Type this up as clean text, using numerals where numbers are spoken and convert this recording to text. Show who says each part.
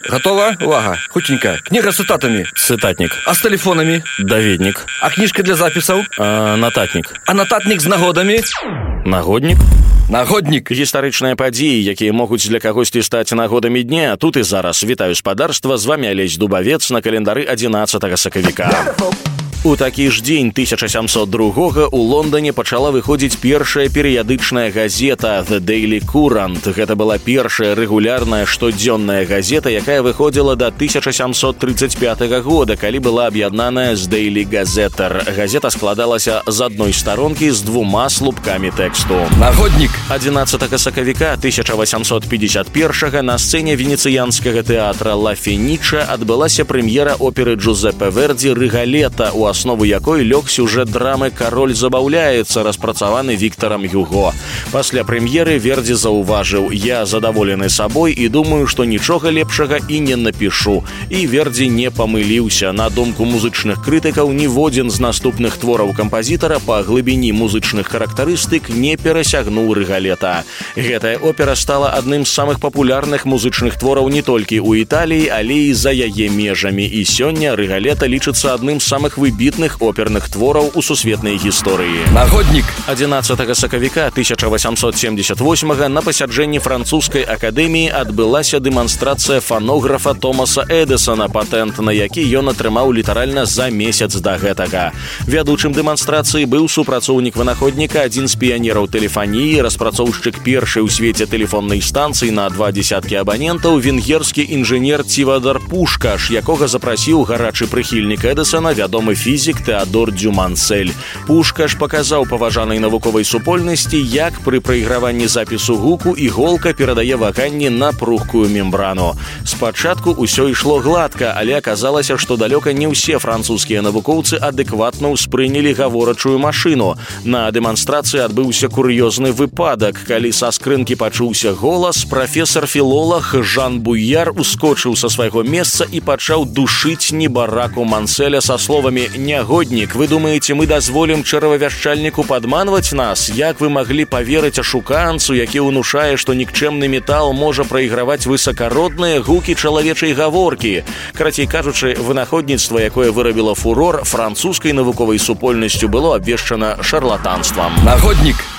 Speaker 1: Готова? Увага. Хутенька. Книга с цитатами.
Speaker 2: Цытатнік.
Speaker 1: А с телефонами?
Speaker 2: Даведнік.
Speaker 1: А книжка для записаў?
Speaker 2: Нататнік.
Speaker 1: А нататник с нагодами?
Speaker 2: Нагоднік.
Speaker 1: Нагодник.
Speaker 2: Гістарычныя падзеі, якія могуць для кагосьці стаць нагодамі дня. Тут і зараз. Вітаю спадарства, з вами Алесь Дубавец на календары 11 сакавіка. У такі ж дзень 1702 у Лондоне пачала выходзіць першая перыядычная газета The Daily Courant. Гэта была першая рэгулярная штодзённая газета, якая выходзіла до 1735 года, калі была аб'яднаная з Daily Gazetter. Газета складалася з адной старонкі з двума слупкамі тэксту.
Speaker 1: Нагодник.
Speaker 2: 11 сакавіка 1851 на сцэне венецыянскага тэатра Ла Феніча адбылася прэм'ера оперы Джузеппе Верді «Рыгалета», у аснову якой лёг сюжэт драмы «Кароль забаўляецца», распрацаваны Віктарам Юго. Пасля прэм'еры Верді заўважыў: «Я задаволены сабой і думаю, што нічога лепшага і не напішу». І Верді не памыліўся. На думку музычных крытыкаў, ніводзін з наступных твораў кампазітара па глыбіні музычных характарыстык не перасягнуў «Рыгалета». Гэтая опера стала адным з самых папулярных музычных твораў не толькі ў Італіі, але і за яе межамі. І сёння «Рыгалета» лічыцца адным з самых выбітных оперных твораў у сусветнай гісторыі.
Speaker 1: Нагодник.
Speaker 2: 11 сакавіка 1878 на пасяджэнні французскай акадэміі адбылася дэманстрацыя фанографа Томаса Эдысона, патэнт на які ён атрымаў літаральна за месяц да гэтага. Вядучым дэманстрацыі быў супрацоўнік вынаходніка, адзін з піянераў тэлефаніі, распрацоўшчык першай у свеце тэлефоннай станцыі на 20 абанентаў, венгерскі інжынер Цівадар Пушкаш, якога запрасіў гарачы прыхільнік Эдысона, вядомы фізік Тэадор Дюмансель. Пушкаш паказаў паважанай навуковай супольнасці, як пры прайграванні запісу гуку іголка перадае ваганні на пругкую мембрану. Спачатку ўсё ішло гладка, але аказалася, што далёка не ўсе французскія навукоўцы адэкватна ўспрынялі гаворачую машыну. На дэманстрацыі адбыўся кур'ёзны выпадак. Калі са скрынкі пачуўся голас, прафесар-філолог Жан Буяр ускочыў са свайго месца і пачаў душыць небараку Манселя са словамі: «Нягоднік, вы думаеце, мы дазволім чарававяшчальніку падманваць нас? Як вы маглі паверыць ашуканцу, які ўнушае, што нікчэмны метал можа прайграваць высакародныя гукі чалавечай гаворкі?» Карацей кажучы, вынаходніцтва, якое вырабіла фурор, французскай навуковай супольнасцю было абвешчана шарлатанствам.
Speaker 1: Нагодник.